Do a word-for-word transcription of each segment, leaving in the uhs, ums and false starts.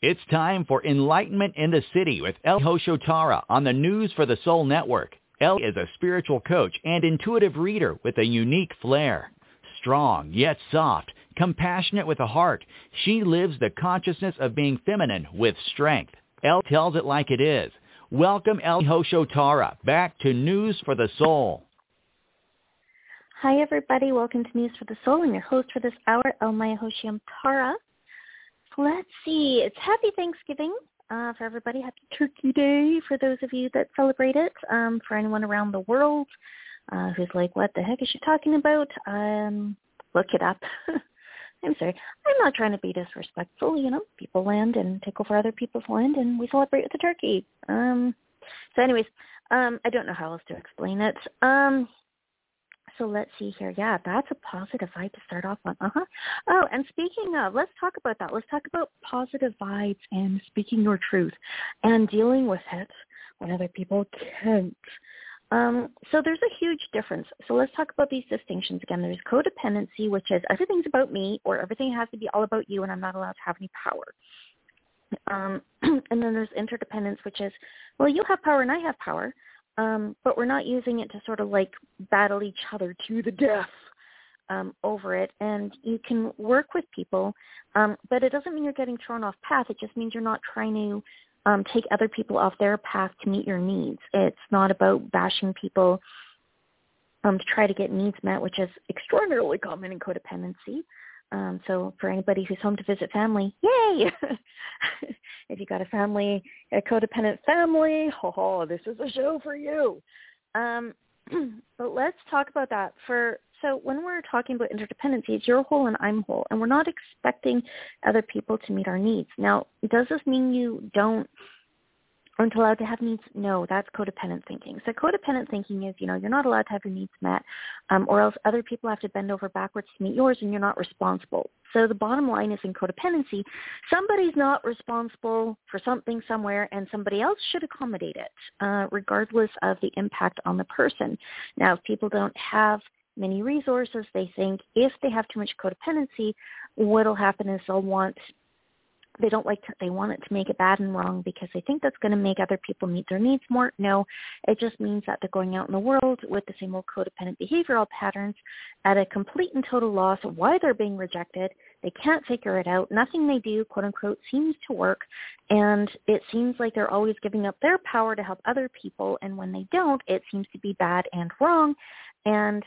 It's time for Enlightenment in the City with El Hoshotara on the News for the Soul Network. El is a spiritual coach and intuitive reader with a unique flair. Strong yet soft, compassionate with a heart, she lives the consciousness of being feminine with strength. El tells it like it is. Welcome El Hoshotara back to News for the Soul. Hi everybody, welcome to News for the Soul. I'm your host for this hour, El Maya Hoshiam Tara. Let's see, it's Happy Thanksgiving uh, for everybody. Happy Turkey Day for those of you that celebrate it. Um, for anyone around the world uh, who's like, what the heck is she talking about? Um, look it up. I'm sorry. I'm not trying to be disrespectful. You know, people land and take over other people's land, and we celebrate with a turkey. Um, so anyways, um, I don't know how else to explain it. Um, So let's see here. Yeah, that's a positive vibe to start off on. Uh-huh. Oh, and speaking of, let's talk about that. Let's talk about positive vibes and speaking your truth and dealing with it when other people can't. Um, so there's a huge difference. So let's talk about these distinctions again. There's codependency, which is everything's about me, or everything has to be all about you, and I'm not allowed to have any power. Um, and then there's interdependence, which is, well, you have power and I have power. Um, but we're not using it to sort of like battle each other to the death um, over it. And you can work with people, um, but it doesn't mean you're getting thrown off path. It just means you're not trying to um, take other people off their path to meet your needs. It's not about bashing people um, to try to get needs met, which is extraordinarily common in codependency. Um, so for anybody who's home to visit family, yay! If you got a family, a codependent family, oh, this is a show for you. Um, but let's talk about that. For so when we're talking about interdependency, it's you're whole and I'm whole, and we're not expecting other people to meet our needs. Now, does this mean you don't aren't allowed to have needs? No, that's codependent thinking. So codependent thinking is, you know, you're not allowed to have your needs met, um, or else other people have to bend over backwards to meet yours, and you're not responsible. So the bottom line is in codependency, somebody's not responsible for something somewhere, and somebody else should accommodate it, uh, regardless of the impact on the person. Now, if people don't have many resources, they think if they have too much codependency, what will happen is they'll want They don't like to, they want it to make it bad and wrong because they think that's going to make other people meet their needs more. No, it just means that they're going out in the world with the same old codependent behavioral patterns at a complete and total loss of why they're being rejected. They can't figure it out. Nothing they do, quote unquote, seems to work. And it seems like they're always giving up their power to help other people. And when they don't, it seems to be bad and wrong. And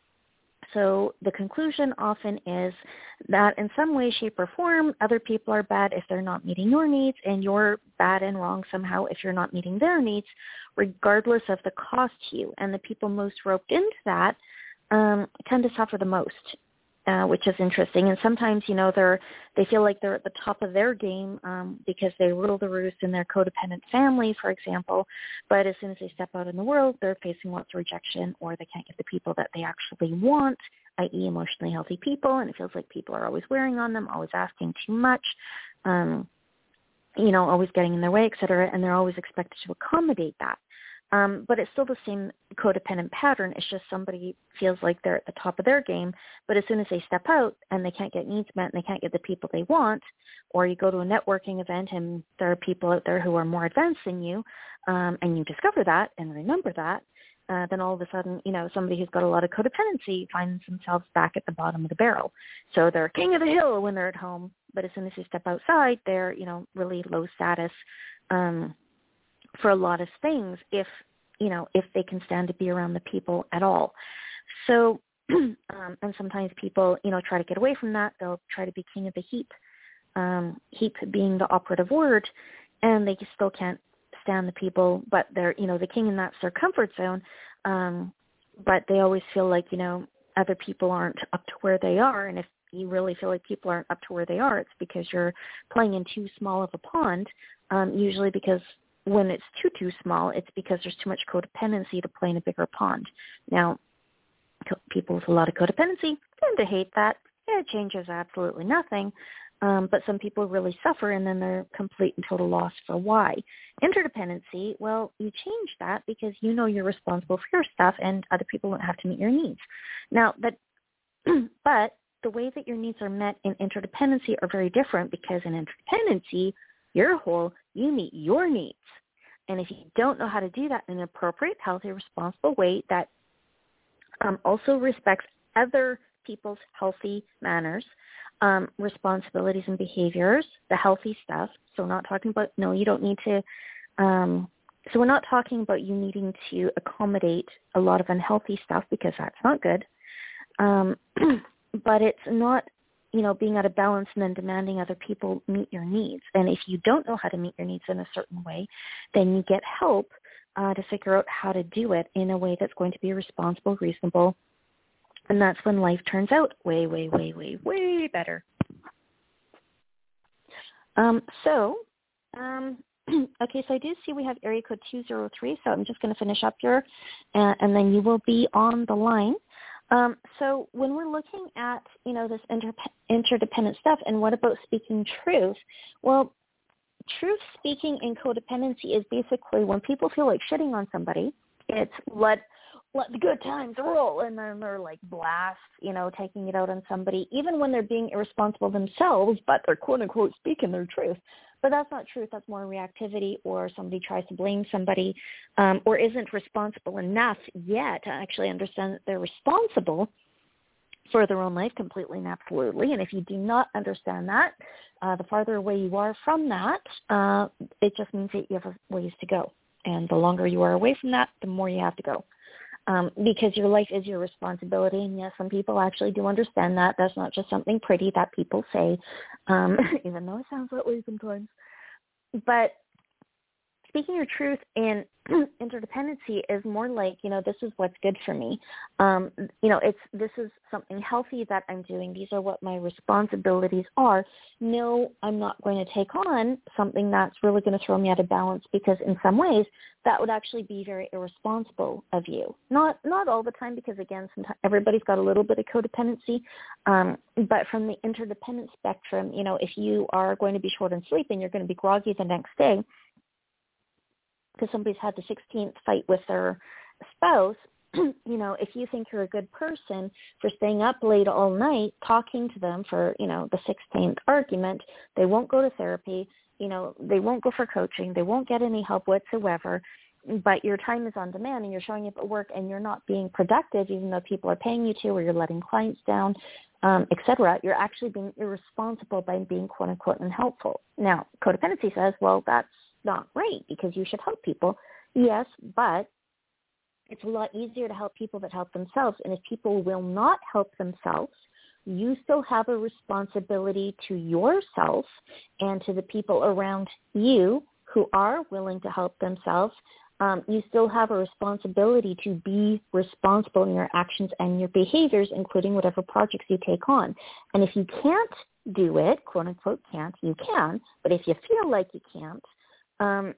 so the conclusion often is that in some way, shape, or form, other people are bad if they're not meeting your needs, and you're bad and wrong somehow if you're not meeting their needs, regardless of the cost to you. And the people most roped into that um, tend to suffer the most, uh, which is interesting. And sometimes, you know, they're they feel like they're at the top of their game um, because they rule the roost in their codependent family, for example. But as soon as they step out in the world, they're facing lots of rejection, or they can't get the people that they actually want, that is emotionally healthy people, and it feels like people are always wearing on them, always asking too much, um, you know, always getting in their way, et cetera, and they're always expected to accommodate that. Um, but it's still the same codependent pattern. It's just somebody feels like they're at the top of their game, but as soon as they step out and they can't get needs met and they can't get the people they want, or you go to a networking event and there are people out there who are more advanced than you, um, and you discover that and remember that, uh, then all of a sudden, you know, somebody who's got a lot of codependency finds themselves back at the bottom of the barrel. So they're king of the hill when they're at home, but as soon as they step outside, they're, you know, really low status, um, for a lot of things if, you know, if they can stand to be around the people at all. So, um, and sometimes people, you know, try to get away from that. They'll try to be king of the heap, um, heap being the operative word, and they still can't stand the people, but they're, you know, the king and that's their comfort zone. Um, but they always feel like, you know, other people aren't up to where they are. And if you really feel like people aren't up to where they are, it's because you're playing in too small of a pond, um, usually because when it's too, too small, it's because there's too much codependency to play in a bigger pond. Now, co- people with a lot of codependency tend to hate that. It changes absolutely nothing. Um, but some people really suffer, and then they're complete and total loss for why. Interdependency, well, you change that because you know you're responsible for your stuff, and other people don't have to meet your needs. Now, but, but the way that your needs are met in interdependency are very different, because in interdependency, you're whole, you meet your needs. And if you don't know how to do that in an appropriate, healthy, responsible way that um, also respects other people's healthy manners, um, responsibilities and behaviors, the healthy stuff. So not talking about, no, you don't need to, um, so we're not talking about you needing to accommodate a lot of unhealthy stuff because that's not good. Um, but it's not, you know, being out of balance and then demanding other people meet your needs. And if you don't know how to meet your needs in a certain way, then you get help uh, to figure out how to do it in a way that's going to be responsible, reasonable. And that's when life turns out way, way, way, way, way better. Um, so, um, okay, so I do see we have area code two zero three, so I'm just going to finish up here, and, and then you will be on the line. Um, so when we're looking at, you know, this inter- interdependent stuff, and what about speaking truth? Well, truth speaking in codependency is basically when people feel like shitting on somebody, it's let let the good times roll, and then they're like blast, you know, taking it out on somebody, even when they're being irresponsible themselves, but they're quote unquote speaking their truth. But that's not truth. That's more reactivity, or somebody tries to blame somebody um, or isn't responsible enough yet to actually understand that they're responsible for their own life completely and absolutely. And if you do not understand that, uh, the farther away you are from that, uh, it just means that you have a ways to go. And the longer you are away from that, the more you have to go. Um, because your life is your responsibility. And yes, some people actually do understand that. That's not just something pretty that people say, um, even though it sounds that way sometimes. But speaking your truth in interdependency is more like, you know, this is what's good for me. Um, you know, it's this is something healthy that I'm doing. These are what my responsibilities are. No, I'm not going to take on something that's really going to throw me out of balance, because in some ways that would actually be very irresponsible of you. Not not all the time, because, again, sometimes everybody's got a little bit of codependency. Um, but from the interdependent spectrum, you know, if you are going to be short on sleep and you're going to be groggy the next day, because somebody's had the sixteenth fight with their spouse, you know, if you think you're a good person for staying up late all night talking to them for, you know, the sixteenth argument, they won't go to therapy, you know, they won't go for coaching, they won't get any help whatsoever, but your time is on demand and you're showing up at work and you're not being productive, even though people are paying you to, or you're letting clients down, um, et cetera, you're actually being irresponsible by being quote unquote unhelpful. Now, codependency says, well, that's not right, because you should help people. Yes, but it's a lot easier to help people that help themselves. And if people will not help themselves, you still have a responsibility to yourself and to the people around you who are willing to help themselves. Um, you still have a responsibility to be responsible in your actions and your behaviors, including whatever projects you take on. And if you can't do it, quote unquote can't, you can, but if you feel like you can't, Um,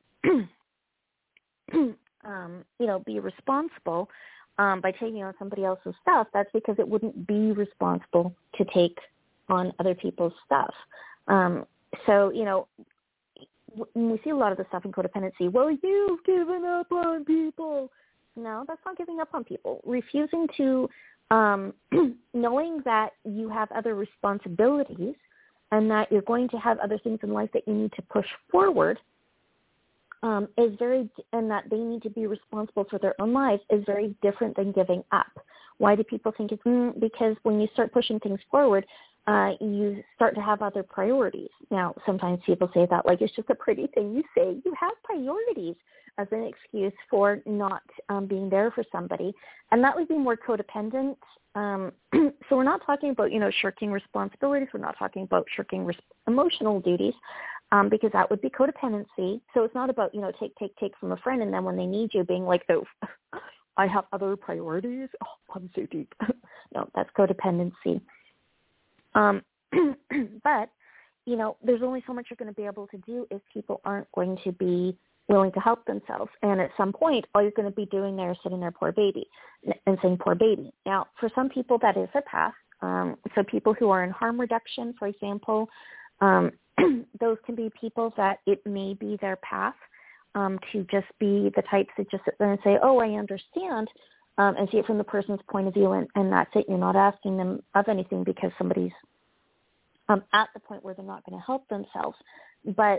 um, you know, be responsible um, by taking on somebody else's stuff, that's because it wouldn't be responsible to take on other people's stuff. Um, so, you know, when we see a lot of the stuff in codependency, well, you've given up on people. No, that's not giving up on people. Refusing to, um, knowing that you have other responsibilities and that you're going to have other things in life that you need to push forward, Um, is very, and that they need to be responsible for their own lives, is very different than giving up. Why do people think it's, mm, because when you start pushing things forward, uh, you start to have other priorities. Now, sometimes people say that like it's just a pretty thing you say. You have priorities as an excuse for not um, being there for somebody, and that would be more codependent. Um, so we're not talking about, you know, shirking responsibilities. We're not talking about shirking res- emotional duties. Um, because that would be codependency. So it's not about, you know, take, take, take from a friend, and then when they need you being like, oh, I have other priorities. Oh, I'm so deep. No, that's codependency. Um, but, you know, there's only so much you're going to be able to do if people aren't going to be willing to help themselves. And at some point, all you're going to be doing there is sitting there, poor baby, and saying, poor baby. Now, for some people, that is a path. Um, so people who are in harm reduction, for example, um, those can be people that it may be their path um, to just be the types that just sit there and say, oh, I understand, um, and see it from the person's point of view, and, and that's it. You're not asking them of anything because somebody's um, at the point where they're not going to help themselves. But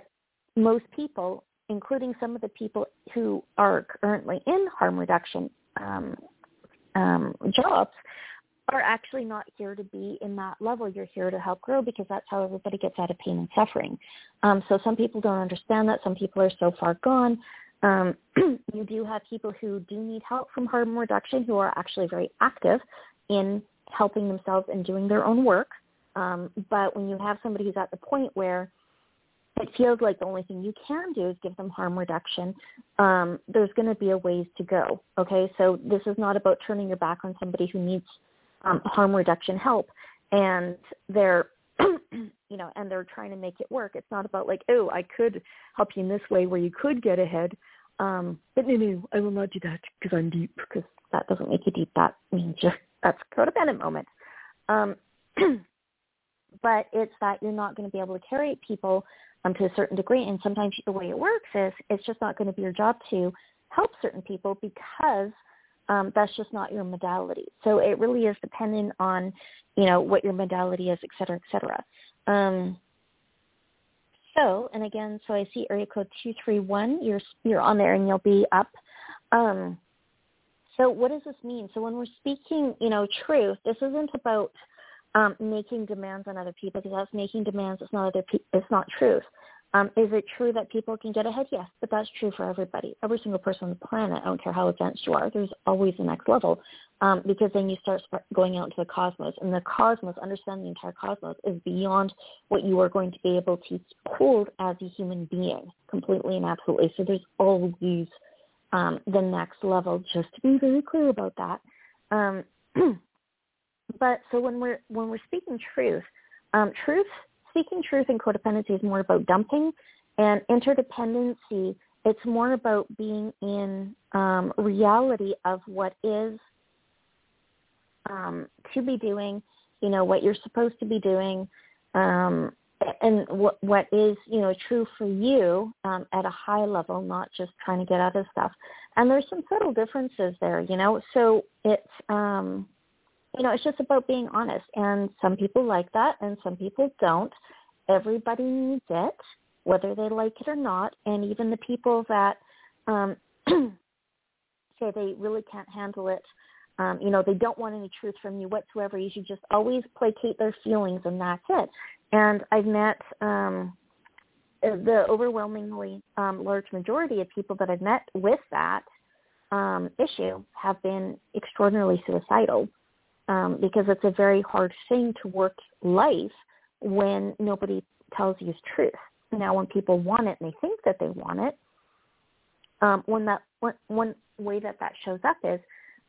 most people, including some of the people who are currently in harm reduction um, um, jobs, are actually not here to be in that level. You're here to help grow because that's how everybody gets out of pain and suffering. Um, so some people don't understand that. Some people are so far gone. Um, you do have people who do need help from harm reduction who are actually very active in helping themselves and doing their own work. Um, but when you have somebody who's at the point where it feels like the only thing you can do is give them harm reduction, um, there's going to be a ways to go. Okay, so this is not about turning your back on somebody who needs um, harm reduction help, and they're, you know, and they're trying to make it work. It's not about like, oh, I could help you in this way where you could get ahead, um, but no, no, I will not do that because I'm deep. Because that doesn't make you deep. That means you're that's codependent moment. Um, but it's that you're not going to be able to carry people um, to a certain degree. And sometimes the way it works is it's just not going to be your job to help certain people because um, that's just not your modality. So it really is dependent on, you know, what your modality is, et cetera, et cetera. Um, so, and again, so I see area code two three one. You're, you're on there and you'll be up. Um, so what does this mean? So when we're speaking, you know, truth, this isn't about Um, making demands on other people, because that's making demands. It's not other. Pe- it's not truth. Um, is it true that people can get ahead? Yes, but that's true for everybody. Every single person on the planet. I don't care how advanced you are. There's always the next level, um, because then you start going out into the cosmos, and the cosmos, understanding the entire cosmos, is beyond what you are going to be able to hold as a human being, completely and absolutely. So there's always um, the next level. Just to be very clear about that. Um, But so when we're when we're speaking truth, um, truth speaking truth and codependency is more about dumping, and interdependency, it's more about being in um, reality of what is um, to be doing, you know, what you're supposed to be doing, um, and what what is, you know, true for you um, at a high level, not just trying to get out of stuff. And there's some subtle differences there, you know. So it's um, You know, it's just about being honest, and some people like that, and some people don't. Everybody needs it, whether they like it or not, and even the people that um, say they really can't handle it, um, you know, they don't want any truth from you whatsoever. You should just always placate their feelings, and that's it. And I've met um, the overwhelmingly um, large majority of people that I've met with that um, issue have been extraordinarily suicidal. Um, because it's a very hard thing to work life when nobody tells you the truth. Now, when people want it and they think that they want it, um, when that one, one way that that shows up is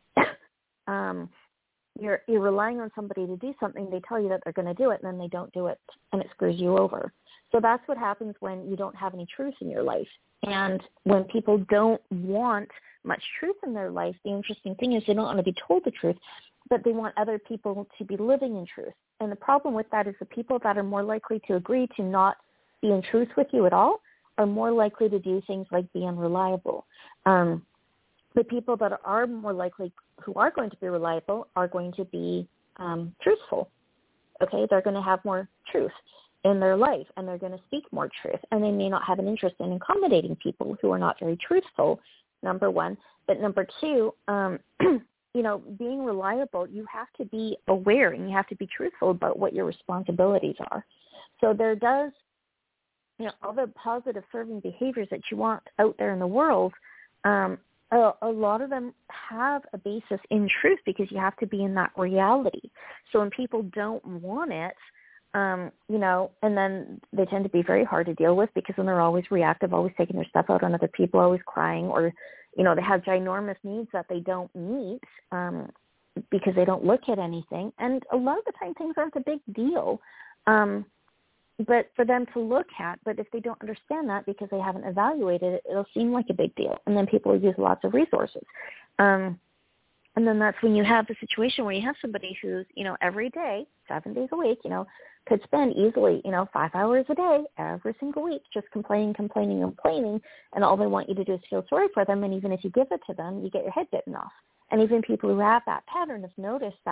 um, you're you're relying on somebody to do something. They tell you that they're going to do it, and then they don't do it, and it screws you over. So that's what happens when you don't have any truth in your life. And when people don't want much truth in their life, the interesting thing is they don't want to be told the truth, but they want other people to be living in truth. And the problem with that is the people that are more likely to agree to not be in truth with you at all are more likely to do things like be unreliable. Um, the people that are more likely, who are going to be reliable, are going to be um, truthful. Okay, they're going to have more truth in their life, and they're going to speak more truth. And they may not have an interest in accommodating people who are not very truthful, number one. But number two, um, you know, being reliable, you have to be aware and you have to be truthful about what your responsibilities are. So there does, you know, all the positive serving behaviors that you want out there in the world, um, a, a lot of them have a basis in truth because you have to be in that reality. So when people don't want it, um, you know, and then they tend to be very hard to deal with because then they're always reactive, always taking their stuff out on other people, always crying, or you know, they have ginormous needs that they don't meet um, because they don't look at anything. And a lot of the time things aren't a big deal, um, but for them to look at. But if they don't understand that because they haven't evaluated it, it'll seem like a big deal. And then people use lots of resources. Um, and then that's when you have the situation where you have somebody who's, you know, every day, seven days a week, you know, could spend easily, you know, five hours a day, every single week, just complaining, complaining, complaining, and all they want you to do is feel sorry for them, and even if you give it to them, you get your head bitten off. And even people who have that pattern have noticed that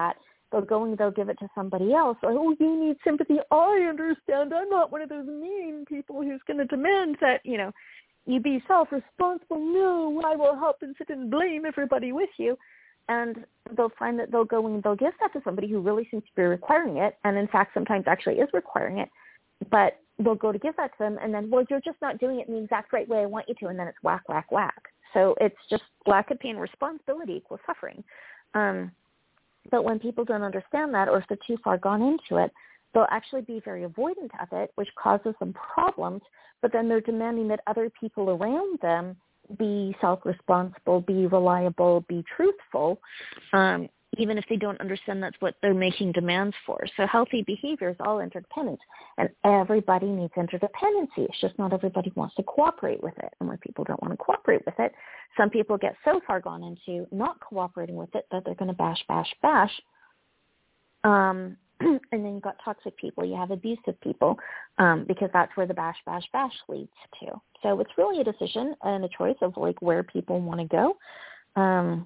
they'll go and they'll give it to somebody else. Like, oh, you need sympathy. I understand. I'm not one of those mean people who's going to demand that, you know, you be self-responsible. No, I will help and sit and blame everybody with you. And they'll find that they'll go and they'll give that to somebody who really seems to be requiring it, and in fact sometimes actually is requiring it, but they'll go to give that to them, and then, well, you're just not doing it in the exact right way I want you to, and then it's whack, whack, whack. So it's just lack of pain responsibility equals suffering. Um, but when people don't understand that, or if they're too far gone into it, they'll actually be very avoidant of it, which causes them problems, but then they're demanding that other people around them be self-responsible, be reliable, be truthful, um, even if they don't understand that's what they're making demands for. So healthy behavior is all interdependent, and everybody needs interdependency. It's just not everybody wants to cooperate with it. And when people don't want to cooperate with it, some people get so far gone into not cooperating with it that they're going to bash, bash, bash. Um, and then you've got toxic people, you have abusive people, um, because that's where the bash, bash, bash leads to. So it's really a decision and a choice of like where people want to go. Um,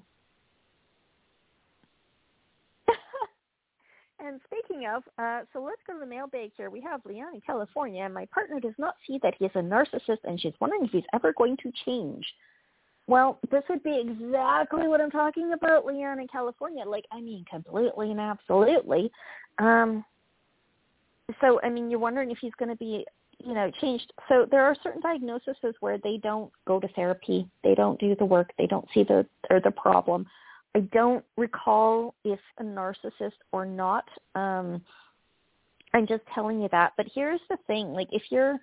and speaking of, uh, so let's go to the mailbag here. We have Leanne in California, and my partner does not see that he is a narcissist, and she's wondering if he's ever going to change. Well, this would be exactly what I'm talking about, Leanne in California. Like, I mean, completely and absolutely. Um, so, I mean, you're wondering if he's going to be, you know, changed. So there are certain diagnoses where they don't go to therapy. They don't do the work. They don't see the or the problem. I don't recall if a narcissist or not. Um, I'm just telling you that. But here's the thing. Like, if you're...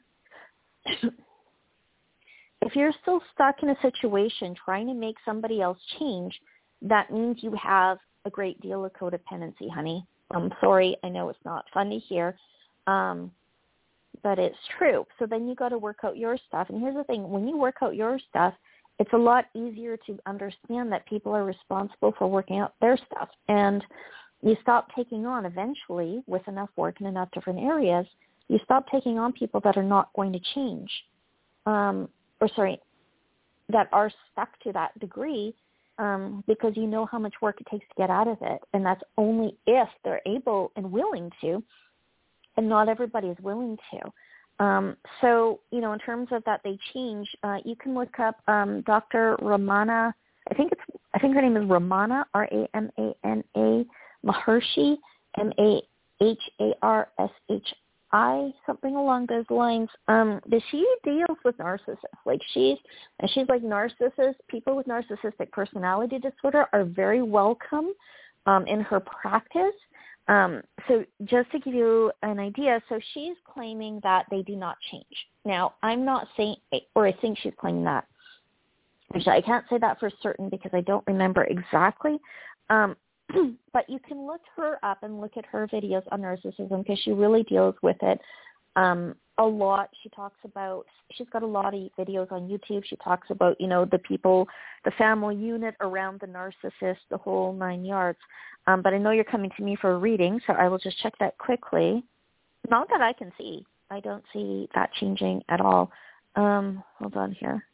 If you're still stuck in a situation trying to make somebody else change, that means you have a great deal of codependency, honey. I'm sorry. I know it's not fun to hear, um, but it's true. So then you got to work out your stuff. And here's the thing. When you work out your stuff, it's a lot easier to understand that people are responsible for working out their stuff. And you stop taking on eventually, with enough work in enough different areas, you stop taking on people that are not going to change. Um, or sorry, that are stuck to that degree, um, because you know how much work it takes to get out of it. And that's only if they're able and willing to, and not everybody is willing to. Um, so, you know, in terms of that they change, uh, you can look up um, Doctor Ramana, I think it's, I think her name is Ramana, R A M A N A, Maharshi, M A H A R S H I, something along those lines. Um, but she deals with narcissists. Like she's, and she's like narcissists. People with narcissistic personality disorder are very welcome um, in her practice. Um, so just to give you an idea, so she's claiming that they do not change. Now, I'm not saying, or I think she's claiming that. Actually, I can't say that for certain because I don't remember exactly. Um, But you can look her up and look at her videos on narcissism because she really deals with it um, a lot. She talks about, she's got a lot of videos on YouTube. She talks about, you know, the people, the family unit around the narcissist, the whole nine yards. Um, but I know you're coming to me for a reading, so I will just check that quickly. Not that I can see. I don't see that changing at all. Um, hold on here.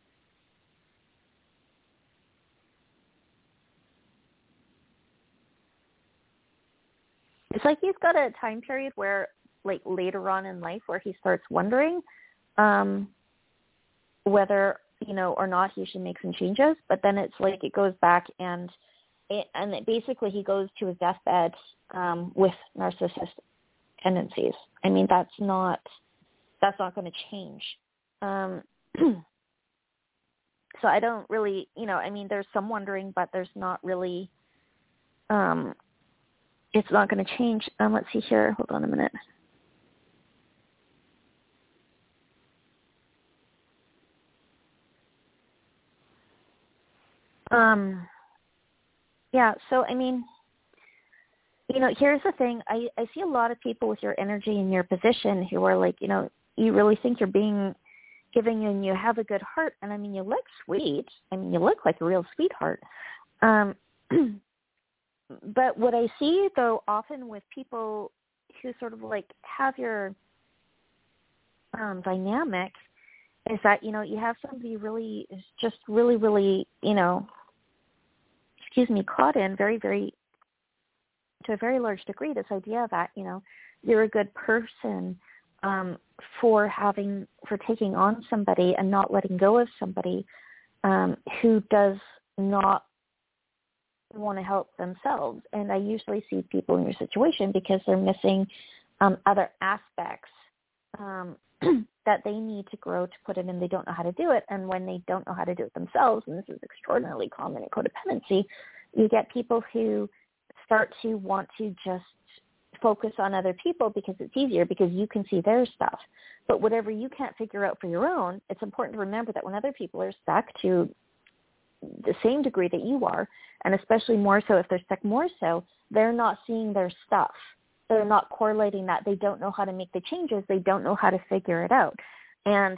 It's like he's got a time period where, like, later on in life where he starts wondering um, whether, you know, or not he should make some changes. But then it's like it goes back and it, and it basically he goes to his deathbed um, with narcissistic tendencies. I mean, that's not that's not going to change. Um, so I don't really, you know, I mean, there's some wondering, but there's not really. Um, It's not going to change. Um, let's see here. Hold on a minute. Um, yeah, so, I mean, you know, here's the thing. I, I see a lot of people with your energy and your position who are like, you know, you really think you're being giving and you have a good heart. And, I mean, you look sweet. I mean, you look like a real sweetheart. Um But what I see, though, often with people who sort of like have your um, dynamic is that, you know, you have somebody really is just really, really, you know, excuse me, caught in very, very to a very large degree, this idea that, you know, you're a good person um, for having, for taking on somebody and not letting go of somebody um, who does not want to help themselves. And I usually see people in your situation because they're missing um, other aspects um, that they need to grow to put in, and they don't know how to do it. And when they don't know how to do it themselves, and this is extraordinarily common in codependency, you get people who start to want to just focus on other people because it's easier, because you can see their stuff. But whatever you can't figure out for your own, it's important to remember that when other people are stuck to the same degree that you are, and especially more so if they're stuck more so, they're not seeing their stuff. They're not correlating that. They don't know how to make the changes. They don't know how to figure it out. And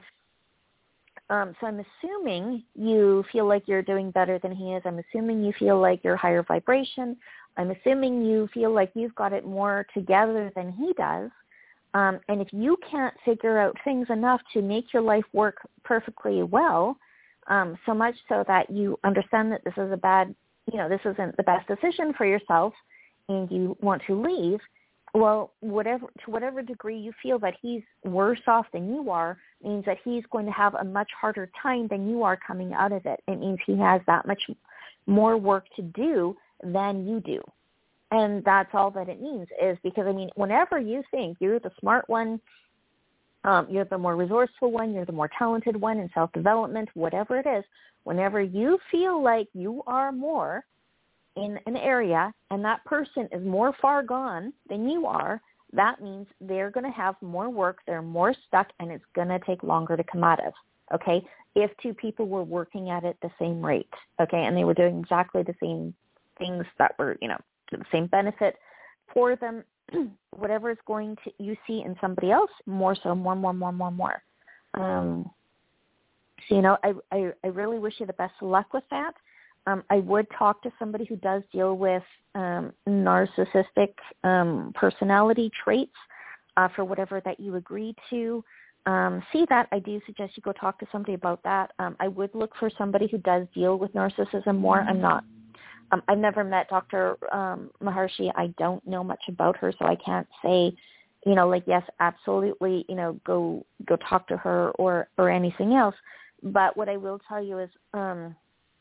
um, so I'm assuming you feel like you're doing better than he is. I'm assuming you feel like you're higher vibration. I'm assuming you feel like you've got it more together than he does. Um, and if you can't figure out things enough to make your life work perfectly well, um, so much so that you understand that this is a bad, you know, this isn't the best decision for yourself and you want to leave, well, whatever to whatever degree you feel that he's worse off than you are, means that he's going to have a much harder time than you are coming out of it. It means he has that much more work to do than you do. And that's all that it means, is because, I mean, whenever you think you're the smart one, um, you're the more resourceful one, you're the more talented one in self-development, whatever it is, whenever you feel like you are more in an area and that person is more far gone than you are, that means they're going to have more work, they're more stuck, and it's going to take longer to come out of, okay, if two people were working at it the same rate, okay, and they were doing exactly the same things that were, you know, the same benefit for them, whatever is going to, you see in somebody else, more so, more, more, more, more, more. Um, so, you know, I, I, I really wish you the best of luck with that. Um, I would talk to somebody who does deal with um, narcissistic um, personality traits uh, for whatever that you agree to. Um, see that, I do suggest you go talk to somebody about that. Um, I would look for somebody who does deal with narcissism more. I'm not, um, I've never met Doctor Um, Maharshi. I don't know much about her, so I can't say, you know, like, yes, absolutely, you know, go, go talk to her or, or anything else. But what I will tell you is, um,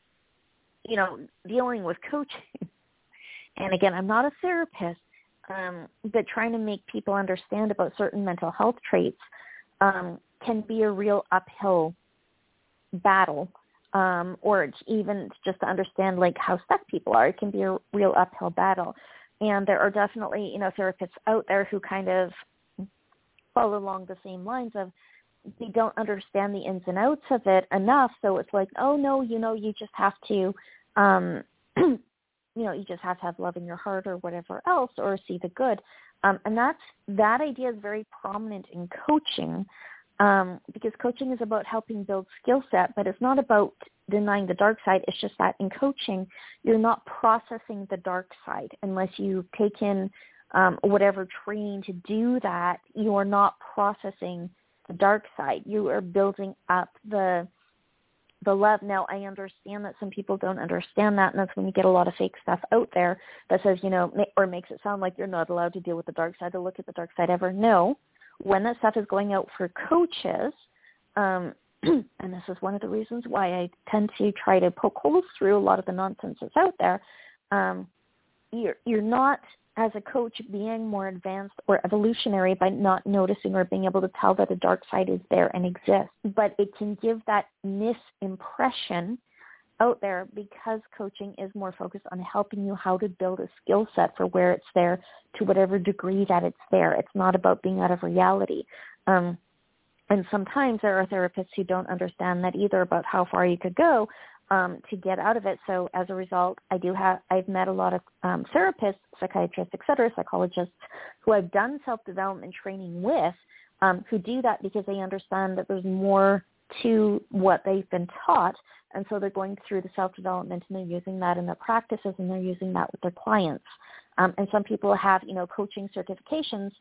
you know, dealing with coaching, and again, I'm not a therapist, um, but trying to make people understand about certain mental health traits um, can be a real uphill battle, um, or even just to understand, like, how stuck people are. It can be a real uphill battle. And there are definitely, you know, therapists out there who kind of follow along the same lines of, they don't understand the ins and outs of it enough. So it's like, oh, no, you know, you just have to, um, you know, you just have to have love in your heart or whatever else, or see the good. Um, and that's, that idea is very prominent in coaching, um, because coaching is about helping build skill set, but it's not about denying the dark side. It's just that in coaching, you're not processing the dark side unless you take in um, whatever training to do that. You are not processing the dark side. You are building up the the love. Now, I understand that some people don't understand that, and that's when you get a lot of fake stuff out there that says, you know, or makes it sound like you're not allowed to deal with the dark side or look at the dark side ever. No, when that stuff is going out for coaches, um, and this is one of the reasons why I tend to try to poke holes through a lot of the nonsense that's out there, um, you're, you're not, as a coach, being more advanced or evolutionary by not noticing or being able to tell that a dark side is there and exists. But it can give that misimpression out there because coaching is more focused on helping you how to build a skill set for where it's there to whatever degree that it's there. It's not about being out of reality. Um, and sometimes there are therapists who don't understand that either, about how far you could go Um, to get out of it. So as a result, I do have, I've met a lot of um, therapists, psychiatrists, et cetera, psychologists who I've done self-development training with, um, who do that because they understand that there's more to what they've been taught. And so they're going through the self-development and they're using that in their practices and they're using that with their clients. Um, and some people have, you know, coaching certifications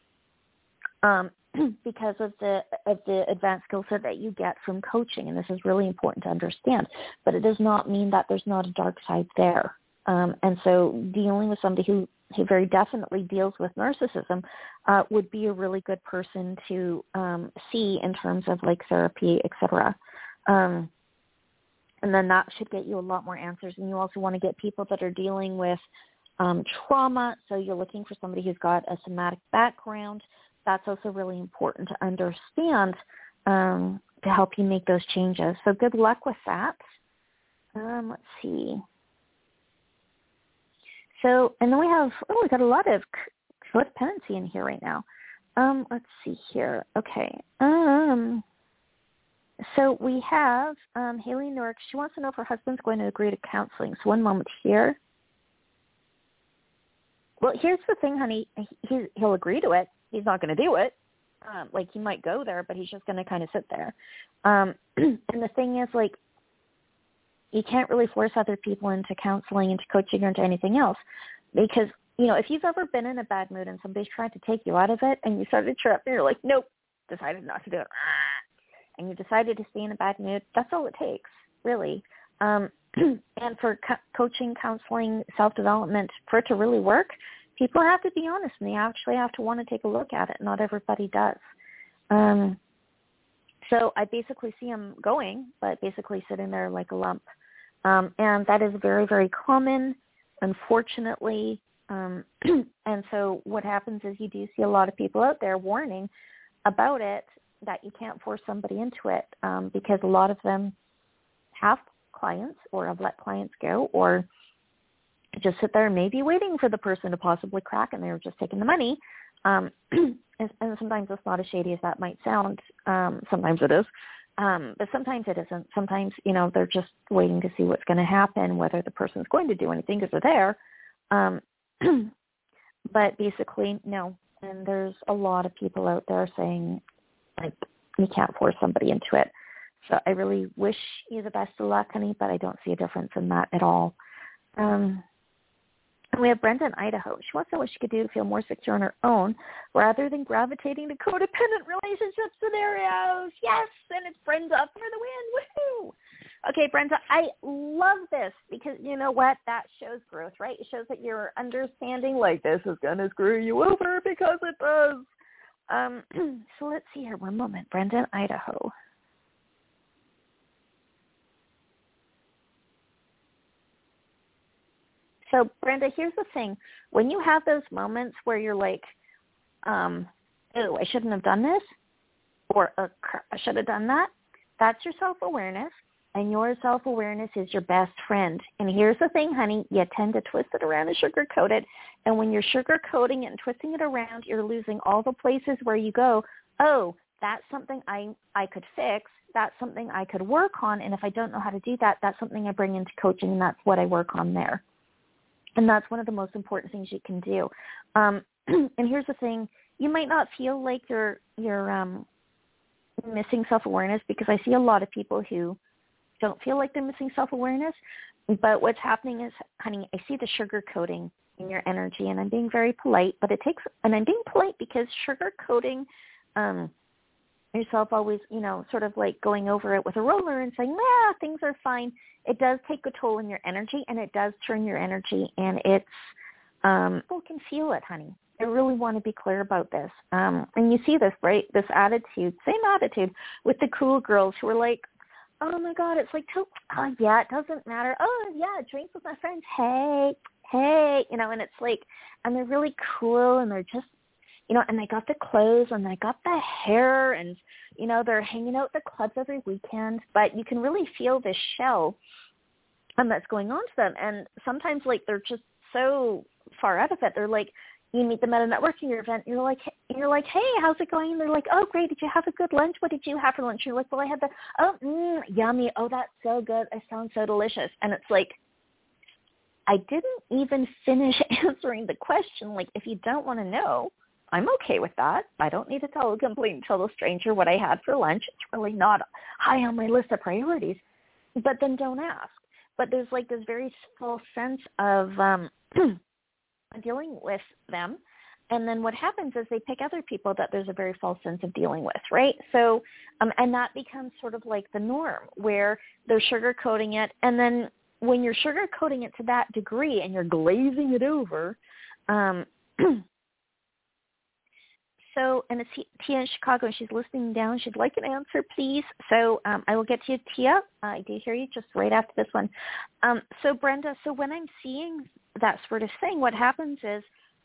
um, because of the of the advanced skill set that you get from coaching, and this is really important to understand. But it does not mean that there's not a dark side there. Um, and so dealing with somebody who he very definitely deals with narcissism, uh, would be a really good person to um, see in terms of like therapy, et cetera. Um, and then that should get you a lot more answers. And you also want to get people that are dealing with um, trauma. So you're looking for somebody who's got a somatic background. That's also really important to understand um, to help you make those changes. So good luck with that. Um, let's see. So, and then we have, oh, we got a lot of codependency in here right now. Um, let's see here. Okay. Um, so we have um, Haley Newark. She wants to know if her husband's going to agree to counseling. So one moment here. Well, here's the thing, honey. He, he'll agree to it. He's not going to do it. Um, like, he might go there, but he's just going to kind of sit there. Um, and the thing is, like, you can't really force other people into counseling, into coaching, or into anything else. Because, you know, if you've ever been in a bad mood and somebody's trying to take you out of it and you started to cheer up and you're like, nope, decided not to do it, and you decided to stay in a bad mood, that's all it takes, really. Um, and for co- coaching, counseling, self-development, for it to really work, people have to be honest, and they actually have to want to take a look at it. Not everybody does. Um, so I basically see him going, but basically sitting there like a lump. Um, and that is very, very common, unfortunately. Um, and so what happens is you do see a lot of people out there warning about it, that you can't force somebody into it, um, because a lot of them have clients or have let clients go, or just sit there maybe waiting for the person to possibly crack, and they're just taking the money. Um, and, and sometimes it's not as shady as that might sound. Um, sometimes it is. Um, but sometimes it isn't. Sometimes, you know, they're just waiting to see what's going to happen, whether the person's going to do anything because they're there. Um, but basically, no. And there's a lot of people out there saying, like, you can't force somebody into it. So I really wish you the best of luck, honey, but I don't see a difference in that at all. Um, and we have Brenda in Idaho. She wants to know what she could do to feel more secure on her own rather than gravitating to codependent relationship scenarios. Yes, and it's Brenda up for the win. Woohoo! Okay, Brenda, I love this because you know what? That shows growth, right? It shows that you're understanding, like, this is going to screw you over because it does. Um, so let's see here. One moment. Brenda in Idaho. So, Brenda, here's the thing. When you have those moments where you're like, um, oh, I shouldn't have done this, or uh, I should have done that, that's your self-awareness, and your self-awareness is your best friend. And here's the thing, honey. You tend to twist it around and sugarcoat it, and when you're sugarcoating it and twisting it around, you're losing all the places where you go, oh, that's something I, I could fix. That's something I could work on, and if I don't know how to do that, that's something I bring into coaching, and that's what I work on there. And that's one of the most important things you can do. Um, and here's the thing. You might not feel like you're you're um, missing self-awareness, because I see a lot of people who don't feel like they're missing self-awareness. But what's happening is, honey, I see the sugar coating in your energy, and I'm being very polite. But it takes, and I'm being polite because sugar coating um, yourself, always, you know, sort of like going over it with a roller and saying, yeah, things are fine. It does take a toll on your energy, and it does turn your energy, and it's, um, people can feel it, honey. I really want to be clear about this. Um, and you see this, right? This attitude, same attitude with the cool girls who are like, oh my God, it's like, oh yeah, it doesn't matter. Oh yeah, drink with my friends. Hey, hey, you know, and it's like, and they're really cool, and they're just, you know, and they got the clothes and they got the hair, and, you know, they're hanging out at the clubs every weekend, but you can really feel this shell um, that's going on to them. And sometimes, like, they're just so far out of it. They're like, you meet them at a networking event, you're like, you're like, hey, how's it going? And they're like, oh, great. Did you have a good lunch? What did you have for lunch? You're like, well, I had the, oh, mm, yummy. Oh, that's so good. It sounds so delicious. And it's like, I didn't even finish answering the question. Like, if you don't want to know, I'm okay with that. I don't need to tell a complete and total stranger what I had for lunch. It's really not high on my list of priorities. But then don't ask. But there's like this very false sense of um, dealing with them. And then what happens is they pick other people that there's a very false sense of dealing with, right? So, um, and that becomes sort of like the norm, where they're sugarcoating it. And then when you're sugarcoating it to that degree and you're glazing it over, Um, so, and it's Tia in Chicago, and she's listening down. She'd like an answer, please. So um, I will get to you, Tia. Uh, I do hear you just right after this one. Um, so, Brenda, so when I'm seeing that sort of thing, what happens is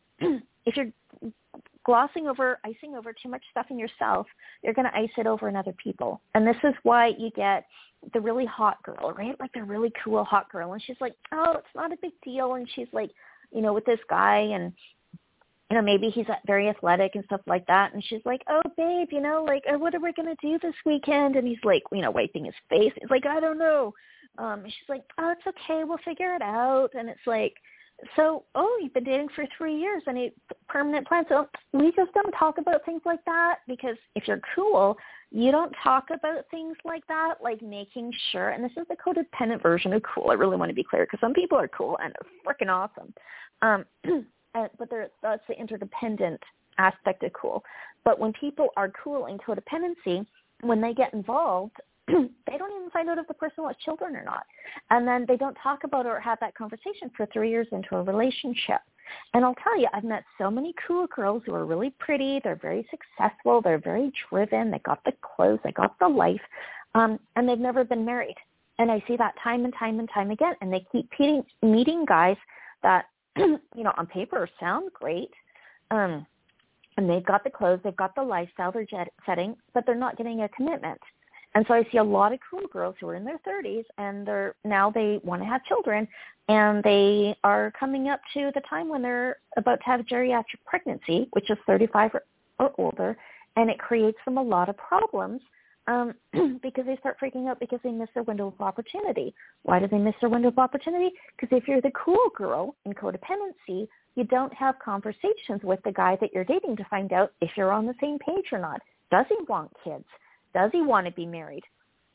if you're glossing over, icing over too much stuff in yourself, you're going to ice it over in other people. And this is why you get the really hot girl, right? Like the really cool hot girl. And she's like, oh, it's not a big deal. And she's like, you know, with this guy and, you know, maybe he's very athletic and stuff like that. And she's like, oh, babe, you know, like, what are we going to do this weekend? And he's like, you know, wiping his face. He's like, I don't know. Um, and she's like, oh, it's okay. We'll figure it out. And it's like, so, oh, you've been dating for three years and a permanent plan. So we just don't talk about things like that, because if you're cool, you don't talk about things like that, like making sure, and this is the codependent version of cool. I really want to be clear, because some people are cool and they're freaking awesome. Um, and, but that's the interdependent aspect of cool. But when people are cool in codependency, when they get involved, they don't even find out if the person wants children or not. And then they don't talk about it or have that conversation for three years into a relationship. And I'll tell you, I've met so many cool girls who are really pretty. They're very successful. They're very driven. They got the clothes. They got the life. Um, and they've never been married. And I see that time and time and time again. And they keep meeting, meeting guys that, you know, on paper sound great. Um, and they've got the clothes. They've got the lifestyle they're jet setting, but they're not getting a commitment. And so I see a lot of cool girls who are in their thirties, and they're now they want to have children, and they are coming up to the time when they're about to have a geriatric pregnancy, which is thirty-five or, or older, and it creates them a lot of problems um, because they start freaking out because they miss their window of opportunity. Why do they miss their window of opportunity? Because if you're the cool girl in codependency, you don't have conversations with the guy that you're dating to find out if you're on the same page or not. Does he want kids? Does he want to be married?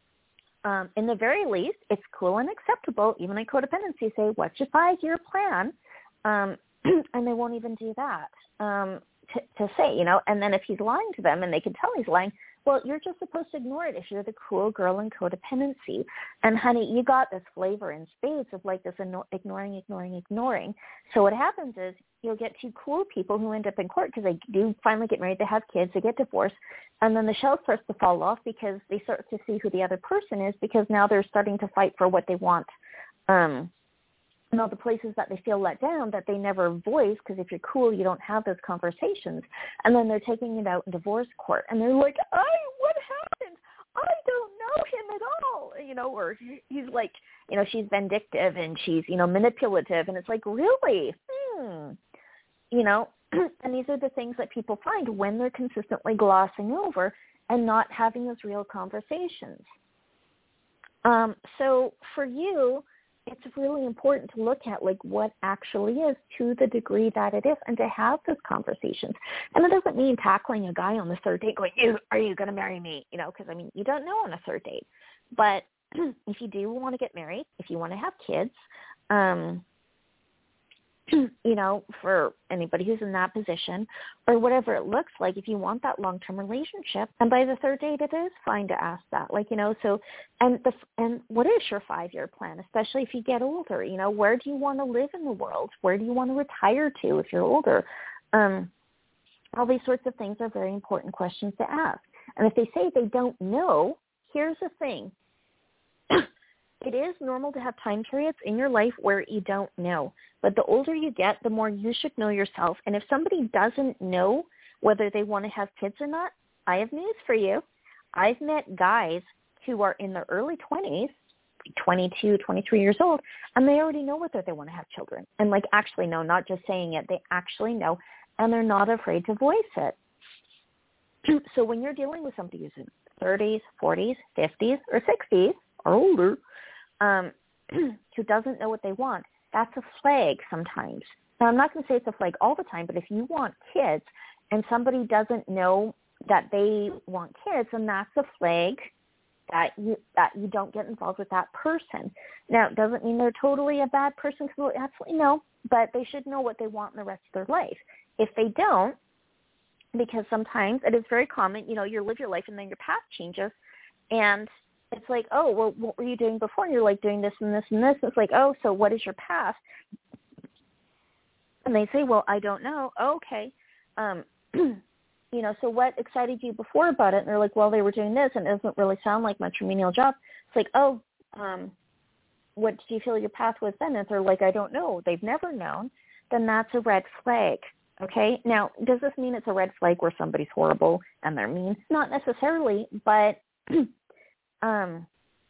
Um, in the very least, it's cool and acceptable, even in codependency, say, what's your five-year plan? Um, and they won't even do that um, to, to say, you know, and then if he's lying to them and they can tell he's lying, well, you're just supposed to ignore it if you're the cool girl in codependency. And, honey, you got this flavor in spades of like this ignoring, ignoring, ignoring. So what happens is you'll get two cool people who end up in court because they do finally get married, they have kids, they get divorced, and then the shell starts to fall off because they start to see who the other person is, because now they're starting to fight for what they want. Um, and all the places that they feel let down that they never voice, because if you're cool, you don't have those conversations. And then they're taking it out in divorce court, and they're like, I, what happened? I don't know him at all, you know, or he's like, you know, she's vindictive and she's, you know, manipulative. And it's like, really? Hmm. You know, and these are the things that people find when they're consistently glossing over and not having those real conversations. Um, so for you, it's really important to look at like what actually is to the degree that it is, and to have those conversations. And it doesn't mean tackling a guy on the third date going, are you going to marry me? You know, because I mean, you don't know on a third date. But if you do want to get married, if you want to have kids, um, you know, for anybody who's in that position or whatever it looks like, if you want that long-term relationship, and by the third date, it is fine to ask that. Like, you know, so, and the, and what is your five-year plan, especially if you get older? You know, where do you want to live in the world? Where do you want to retire to if you're older? Um, all these sorts of things are very important questions to ask. And if they say they don't know, here's the thing. It is normal to have time periods in your life where you don't know. But the older you get, the more you should know yourself. And if somebody doesn't know whether they want to have kids or not, I have news for you. I've met guys who are in their early twenties, twenty-two, twenty-three years old, and they already know whether they want to have children. And like actually know, not just saying it, they actually know, and they're not afraid to voice it. So when you're dealing with somebody who's in thirties, forties, fifties, or sixties, or older, um, who doesn't know what they want, that's a flag sometimes. Now, I'm not going to say it's a flag all the time, but if you want kids and somebody doesn't know that they want kids, then that's a flag that you that you don't get involved with that person. Now, it doesn't mean they're totally a bad person, absolutely no, but they should know what they want in the rest of their life. If they don't, because sometimes it is very common, you know, you live your life and then your path changes, and it's like, oh, well, what were you doing before? And you're like doing this and this and this. It's like, oh, so what is your past? And they say, well, I don't know. Okay. Um, you know, so what excited you before about it? And they're like, well, they were doing this, and it doesn't really sound like much remedial job. It's like, oh, um, what did you feel your path was then? And they're like, I don't know. They've never known. Then that's a red flag. Okay. Now, does this mean it's a red flag where somebody's horrible and they're mean? Not necessarily, but um,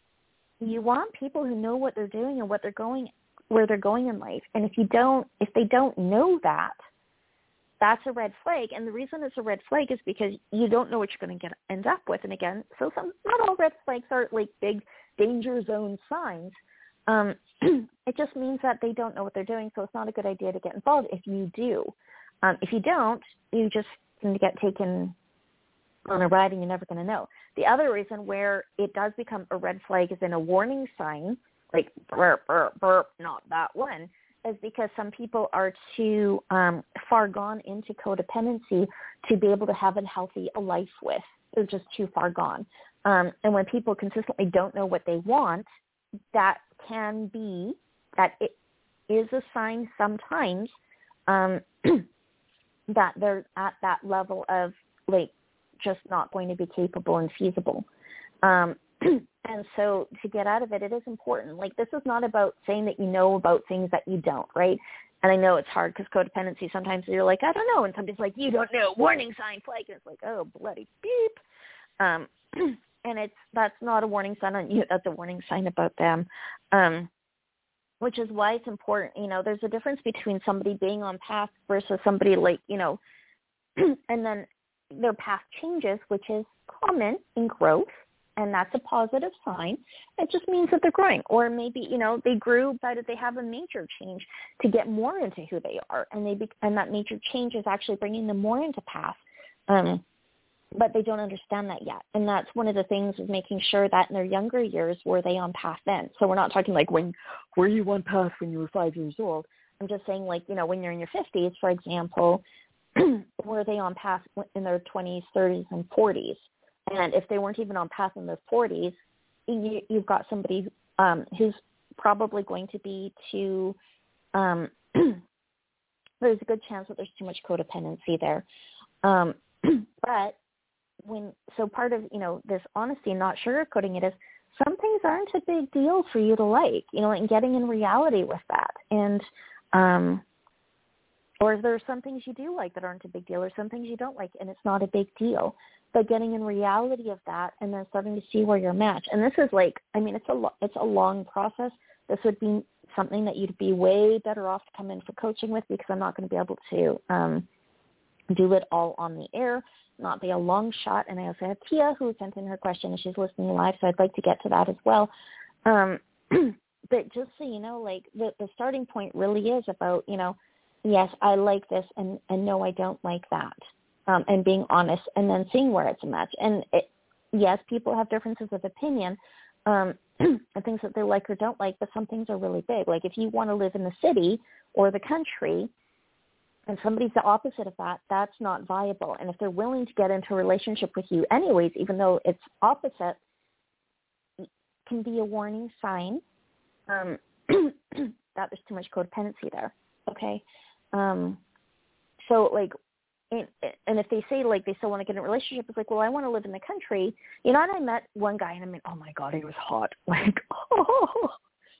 you want people who know what they're doing and what they're going, where they're going in life. And if you don't, if they don't know that, that's a red flag. And the reason it's a red flag is because you don't know what you're going to get end up with. And again, so some, not all red flags are like big danger zone signs. Um, it just means that they don't know what they're doing, so it's not a good idea to get involved if you do. Um, if you don't, you just can get taken on a ride and you're never going to know. The other reason where it does become a red flag is in a warning sign, like burp, burp, burp, not that one, is because some people are too um, far gone into codependency to be able to have a healthy life with. They're just too far gone. Um, and when people consistently don't know what they want, that can be, that it is a sign sometimes um, that they're at that level of like just not going to be capable and feasible. Um, and so to get out of it, it is important. Like this is not about saying that you know about things that you don't, right? And I know it's hard because codependency, sometimes you're like, I don't know. And somebody's like, you don't know, warning sign, flag. And it's like, oh, bloody beep. Um, and it's, that's not a warning sign on you. That's a warning sign about them. Um, which is why it's important. You know, there's a difference between somebody being on path versus somebody like, you know, and then their path changes, which is common in growth, and that's a positive sign. It just means that they're growing. Or maybe, you know, they grew, but they have a major change to get more into who they are, and they be, and that major change is actually bringing them more into path. Um, but they don't understand that yet. And that's one of the things is making sure that in their younger years, were they on path then? So we're not talking like when, were you on path when you were five years old? I'm just saying like, you know, when you're in your fifties, for example, were they on path in their twenties, thirties, and forties? And if they weren't even on path in their forties, you, you've got somebody um, who's probably going to be too, um, there's a good chance that there's too much codependency there. Um, but when, so part of, you know, this honesty, not sugarcoating it, is some things aren't a big deal for you to like, you know, and getting in reality with that. And, um, or there are some things you do like that aren't a big deal, or some things you don't like and it's not a big deal. But getting in reality of that and then starting to see where you're matched. And this is like, I mean, it's a, lo- it's a long process. This would be something that you'd be way better off to come in for coaching with, because I'm not going to be able to um, do it all on the air, not be a long shot. And I also have Tia who sent in her question and she's listening live, so I'd like to get to that as well. Um, but just so you know, like the, the starting point really is about, you know, yes, I like this, and, and no, I don't like that, um, and being honest, and then seeing where it's a match. And it, yes, people have differences of opinion um, and things that they like or don't like, but some things are really big. Like if you want to live in the city or the country and somebody's the opposite of that, that's not viable. And if they're willing to get into a relationship with you anyways, even though it's opposite, it can be a warning sign um, that there's too much codependency there. Okay. Um, so like, and, and if they say like they still want to get in a relationship, it's like, well, I want to live in the country, you know. And I met one guy, and I mean, oh my God, he was hot, like, oh,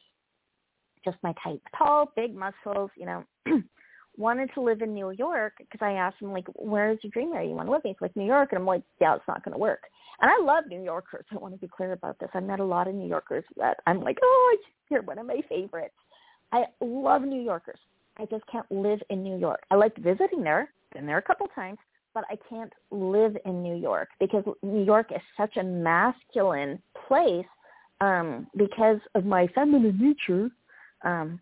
just my type, tall, big muscles, you know. Wanted to live in New York because I asked him like, where's your dream area you want to live in? He's like, New York, and I'm like, yeah, it's not going to work. And I love New Yorkers. I want to be clear about this. I met a lot of New Yorkers that I'm like, oh, you're one of my favorites. I love New Yorkers. I just can't live in New York. I like visiting there, been there a couple times, but I can't live in New York because New York is such a masculine place um, because of my feminine nature. Um,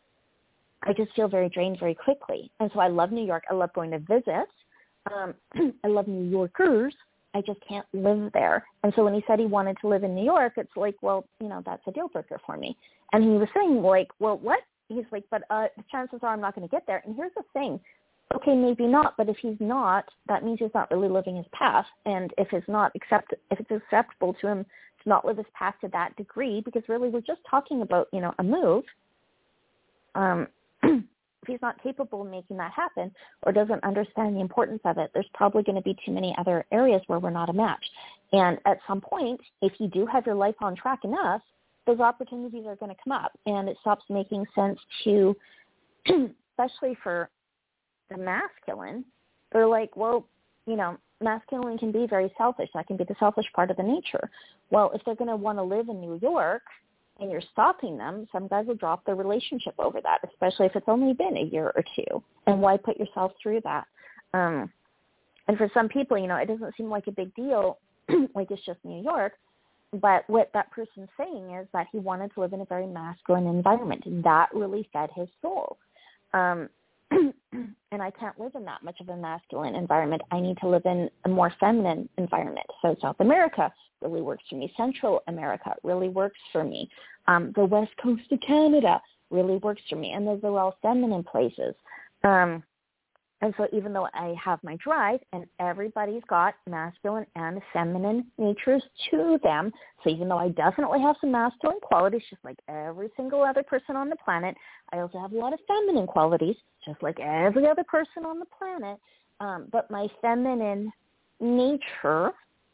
I just feel very drained very quickly. And so I love New York. I love going to visit. Um, I love New Yorkers. I just can't live there. And so when he said he wanted to live in New York, it's like, well, you know, that's a deal breaker for me. And he was saying like, well, what? He's like, but uh, the chances are I'm not going to get there. And here's the thing. Okay, maybe not, but if he's not, that means he's not really living his path. And if it's not accept, if it's acceptable to him to not live his path to that degree, because really we're just talking about, you know, a move, um, if he's not capable of making that happen or doesn't understand the importance of it, there's probably going to be too many other areas where we're not a match. And at some point, if you do have your life on track enough, those opportunities are going to come up, and it stops making sense to, especially for the masculine, they're like, well, you know, masculine can be very selfish. That can be the selfish part of the nature. Well, if they're going to want to live in New York and you're stopping them, some guys will drop their relationship over that, especially if it's only been a year or two. And why put yourself through that? Um, and for some people, you know, it doesn't seem like a big deal, like it's just New York. But what that person's saying is that he wanted to live in a very masculine environment. That really fed his soul. Um, and I can't live in that much of a masculine environment. I need to live in a more feminine environment. So South America really works for me. Central America really works for me. Um, the West Coast of Canada really works for me. And those are all feminine places. Um, and so even though I have my drive, and everybody's got masculine and feminine natures to them, so even though I definitely have some masculine qualities, just like every single other person on the planet, I also have a lot of feminine qualities, just like every other person on the planet. Um, but my feminine nature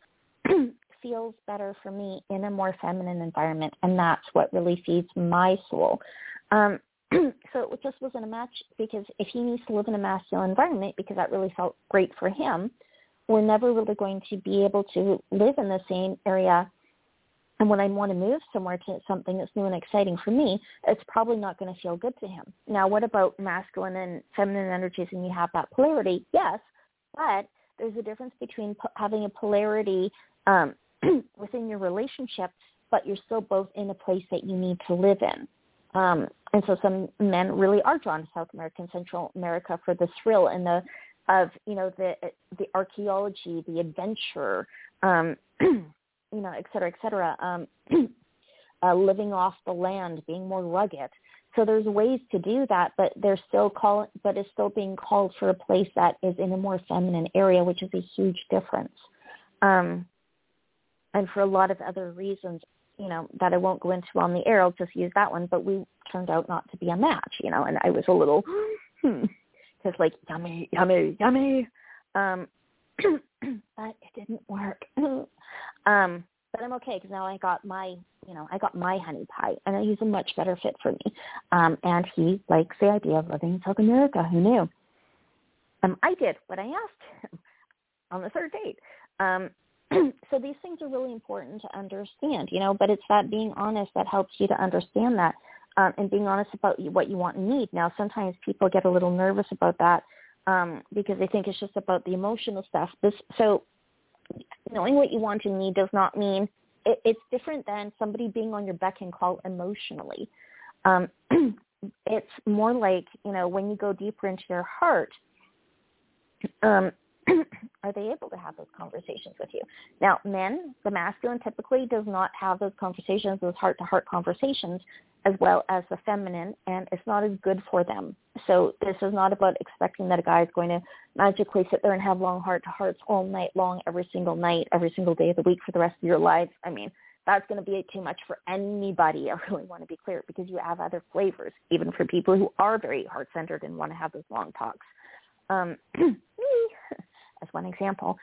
feels better for me in a more feminine environment, and that's what really feeds my soul. Um, so it just wasn't a match, because if he needs to live in a masculine environment because that really felt great for him, we're never really going to be able to live in the same area. And when I want to move somewhere to something that's new and exciting for me, it's probably not going to feel good to him. Now, what about masculine and feminine energies, and you have that polarity? Yes, but there's a difference between po- having a polarity um, within your relationship, but you're still both in a place that you need to live in. Um, and so some men really are drawn to South America and Central America for the thrill and the of, you know, the the archaeology, the adventure, um, you know, et cetera, et cetera, um, uh, living off the land, being more rugged. So there's ways to do that, but they're still call, but it's still being called for a place that is in a more feminine area, which is a huge difference. Um, and for a lot of other reasons, you know, that I won't go into on the air, I'll just use that one, but we turned out not to be a match, you know, and I was a little, hmm, just like, yummy, yummy, yummy. Um, but it didn't work. um, but I'm okay, because now I got my, you know, I got my honey pie, and he's a much better fit for me. Um, and he likes the idea of living in South America. Who knew? Um, I did what I asked him on the third date. Um, so these things are really important to understand, you know, but it's that being honest that helps you to understand that, um, and being honest about what you want and need. Now, sometimes people get a little nervous about that um, because they think it's just about the emotional stuff. This, so knowing what you want and need does not mean it, it's different than somebody being on your beck and call emotionally. Um, it's more like, you know, when you go deeper into your heart, um, are they able to have those conversations with you? Now, men, the masculine typically does not have those conversations, those heart-to-heart conversations, as well as the feminine, and it's not as good for them. So this is not about expecting that a guy is going to magically sit there and have long heart-to-hearts all night long, every single night, every single day of the week for the rest of your lives. I mean, that's going to be too much for anybody. I really want to be clear, because you have other flavors, even for people who are very heart-centered and want to have those long talks. Um, me, as one example,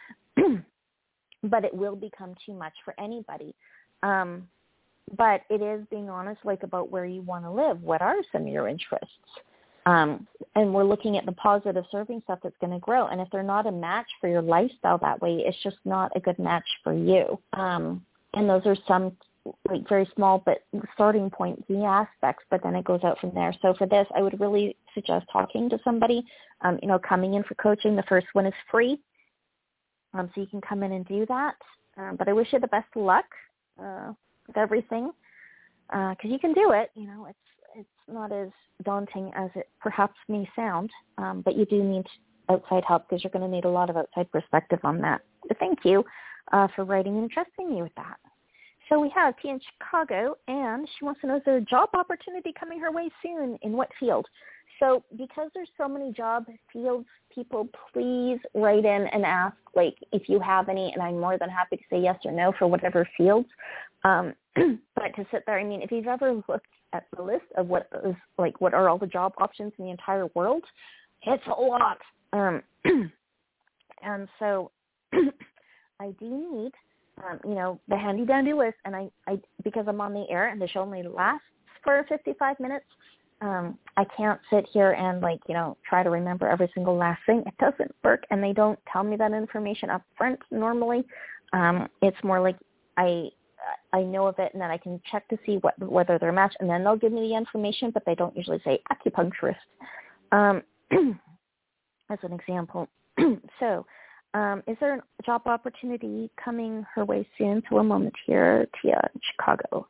but it will become too much for anybody. Um, but it is being honest, like, about where you want to live. What are some of your interests? Um, and we're looking at the positive serving stuff that's going to grow. And if they're not a match for your lifestyle that way, it's just not a good match for you. Um, and those are some, like, very small but starting point key aspects, but then it goes out from there. So for this, I would really suggest talking to somebody, um, you know, coming in for coaching. The first one is free. Um, so you can come in and do that. Um, but I wish you the best of luck uh, with everything, because uh, you can do it. You know, it's it's not as daunting as it perhaps may sound, um, but you do need outside help, because you're going to need a lot of outside perspective on that. So thank you uh, for writing and trusting me with that. So we have T in Chicago, and she wants to know, is there a job opportunity coming her way soon? In what field? So because there's so many job fields, people, please write in and ask, like, if you have any, and I'm more than happy to say yes or no for whatever fields. Um, but to sit there, I mean, if you've ever looked at the list of what is, like, what are all the job options in the entire world, it's a lot. Um, and so I do need, um, you know, the handy dandy list, and I, I, because I'm on the air and the show only lasts for fifty-five minutes, um, I can't sit here and, like, you know, try to remember every single last thing. It doesn't work, and they don't tell me that information up front normally. Um, it's more like I I know of it, and then I can check to see what whether they're matched, and then they'll give me the information, but they don't usually say acupuncturist, um, as an example. So um, is there a job opportunity coming her way soon? So a moment here, Tia in Chicago.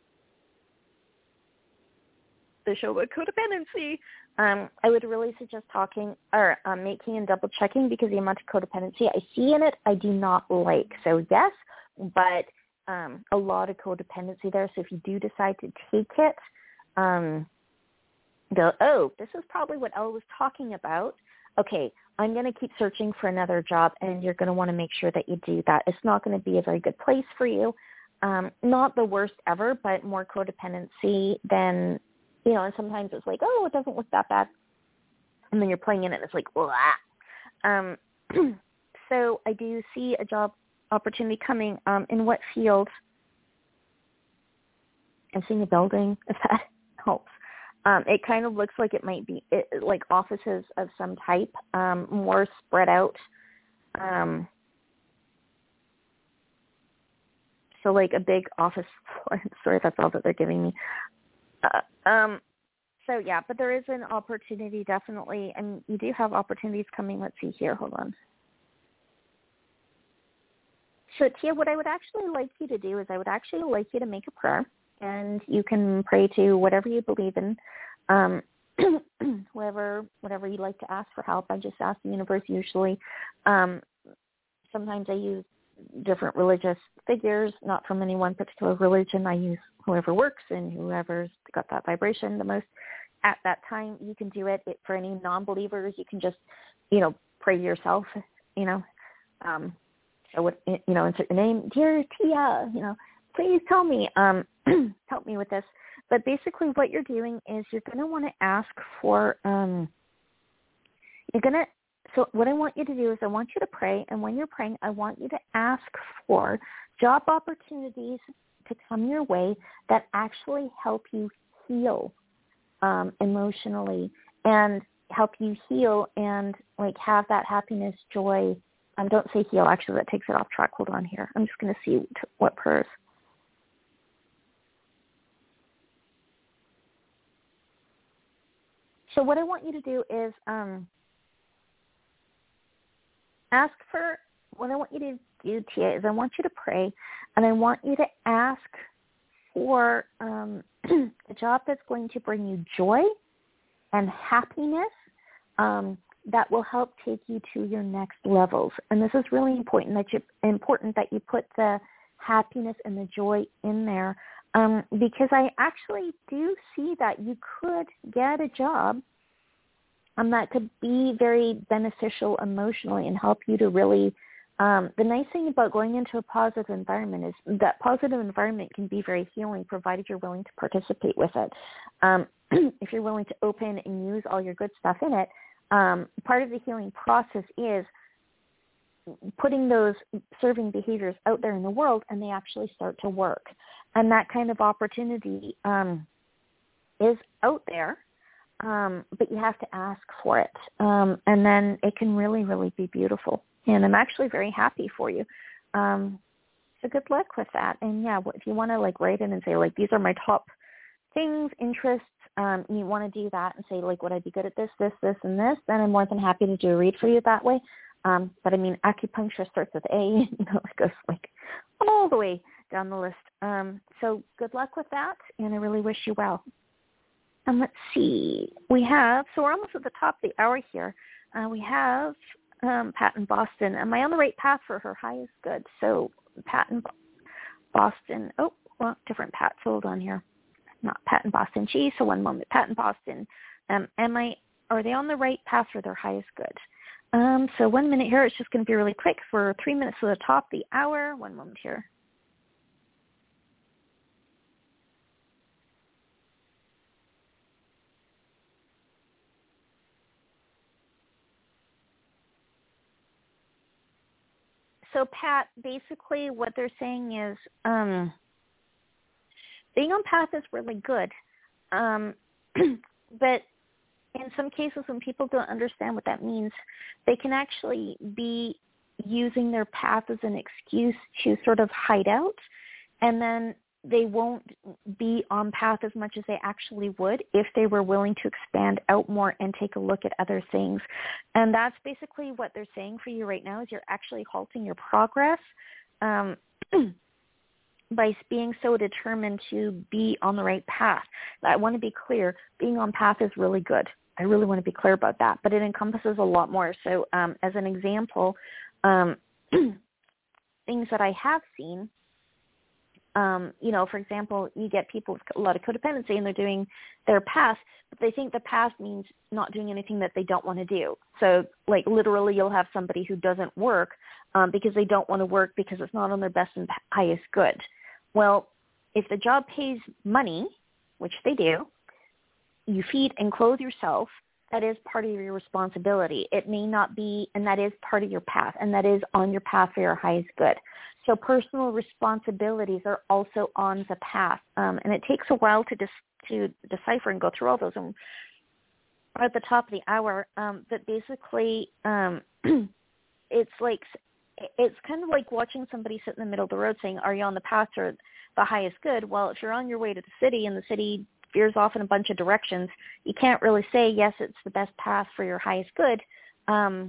The show about codependency. Um, I would really suggest talking or um, making and double checking, because the amount of codependency I see in it, I do not like. So yes, but um, a lot of codependency there. So if you do decide to take it, um, go, oh, this is probably what Elle was talking about. Okay, I'm going to keep searching for another job, and you're going to want to make sure that you do that. It's not going to be a very good place for you. Um, not the worst ever, but more codependency than, you know, and sometimes it's like, oh, it doesn't look that bad. And then you're playing in it, and it's like, blah. Um, so I do see a job opportunity coming. Um, in what field? I'm seeing a building, if that helps. Um, it kind of looks like it might be it, like offices of some type, um, more spread out. Um, so like a big office floor. Sorry, that's all that they're giving me. Uh, um, so yeah, but there is an opportunity definitely, and you do have opportunities coming. Let's see here. Hold on. So Tia, what I would actually like you to do is I would actually like you to make a prayer, and you can pray to whatever you believe in, um, whatever whatever you'd like to ask for help. I just ask the universe usually. Um, sometimes I use different religious figures, not from any one particular religion. I use whoever works and whoever's got that vibration the most at that time. You can do it, it for any non-believers. You can just, you know, pray to yourself, you know. Um, so what, you know, insert your name, dear Tia, you know, please tell me, um, help me with this. But basically what you're doing is you're going to want to ask for, um, you're going to, so what I want you to do is I want you to pray, and when you're praying, I want you to ask for job opportunities to come your way that actually help you heal um, emotionally and help you heal and like have that happiness, joy. Um, don't say heal. Actually, that takes it off track. Hold on here. I'm just going to see t- what prayers. So what I want you to do is um, ask for, what I want you to do, Tia, is I want you to pray, and I want you to ask for um, a job that's going to bring you joy and happiness um, that will help take you to your next levels. And this is really important that you important that you put the happiness and the joy in there, um, because I actually do see that you could get a job um, that could be very beneficial emotionally and help you to really, um, the nice thing about going into a positive environment is that positive environment can be very healing, provided you're willing to participate with it. Um, if you're willing to open and use all your good stuff in it, um, part of the healing process is putting those serving behaviors out there in the world, and they actually start to work. And that kind of opportunity um, is out there. Um, but you have to ask for it, um, and then it can really, really be beautiful. And I'm actually very happy for you. Um, so good luck with that. And yeah, if you want to like write in and say like, these are my top things, interests, um, you want to do that and say like, would I be good at this, this, this, and this? Then I'm more than happy to do a read for you that way. Um, but I mean, acupuncture starts with A, you know, it goes like all the way down the list. Um, so good luck with that, and I really wish you well. And let's see, we have, so we're almost at the top of the hour here. Uh, we have um, Pat in Boston. Am I on the right path for her? High is good. So Pat in Boston. Oh, well, different Pat. Hold on here. Not Pat in Boston. Gee, so one moment. Pat in Boston. Um, am I, are they on the right path for their highest good? Um, so one minute here. It's just going to be really quick for three minutes to the top of the hour. One moment here. so Pat, basically what they're saying is um, being on path is really good. Um, but in some cases when people don't understand what that means, they can actually be using their path as an excuse to sort of hide out, and then they won't be on path as much as they actually would if they were willing to expand out more and take a look at other things. And that's basically what they're saying for you right now, is you're actually halting your progress um, by being so determined to be on the right path. I want to be clear, being on path is really good. I really want to be clear about that, but it encompasses a lot more. So um, as an example, um, things that I have seen, Um, you know, for example, you get people with a lot of codependency and they're doing their path, but they think the path means not doing anything that they don't want to do. So, like, literally you'll have somebody who doesn't work um, because they don't want to work because it's not on their best and highest good. Well, if the job pays money, which they do, you feed and clothe yourself, that is part of your responsibility. It may not be, and that is part of your path, and that is on your path for your highest good. So personal responsibilities are also on the path, um, and it takes a while to dis- to decipher and go through all those. And we're at the top of the hour, um, but basically um, it's like it's kind of like watching somebody sit in the middle of the road saying, are you on the path or the highest good? Well, if you're on your way to the city and the city veers off in a bunch of directions, you can't really say, yes, it's the best path for your highest good, um,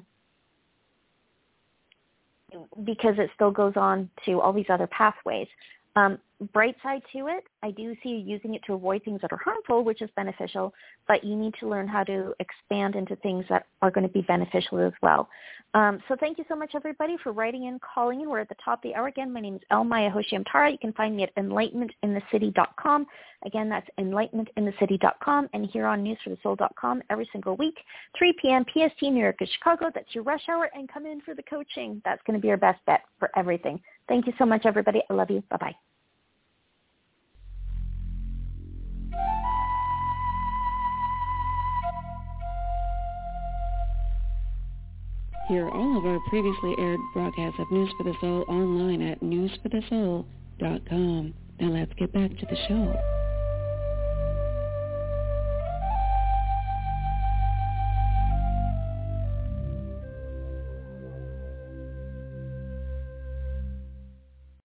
because it still goes on to all these other pathways. Um, bright side to it, I do see you using it to avoid things that are harmful, which is beneficial, but you need to learn how to expand into things that are going to be beneficial as well. Um, so thank you so much, everybody, for writing in, calling in. We're at the top of the hour. Again, my name is Elmaya Hoshiam Tara. You can find me at enlightenment in the city dot com. Again, that's enlightenment in the city dot com, and here on news for the soul dot com every single week, three p.m. P S T, New York and Chicago. That's your rush hour, and come in for the coaching. That's going to be your best bet for everything. Thank you so much, everybody. I love you. Bye-bye. Hear all of our previously aired broadcasts of News for the Soul online at news for the soul dot com. Now let's get back to the show.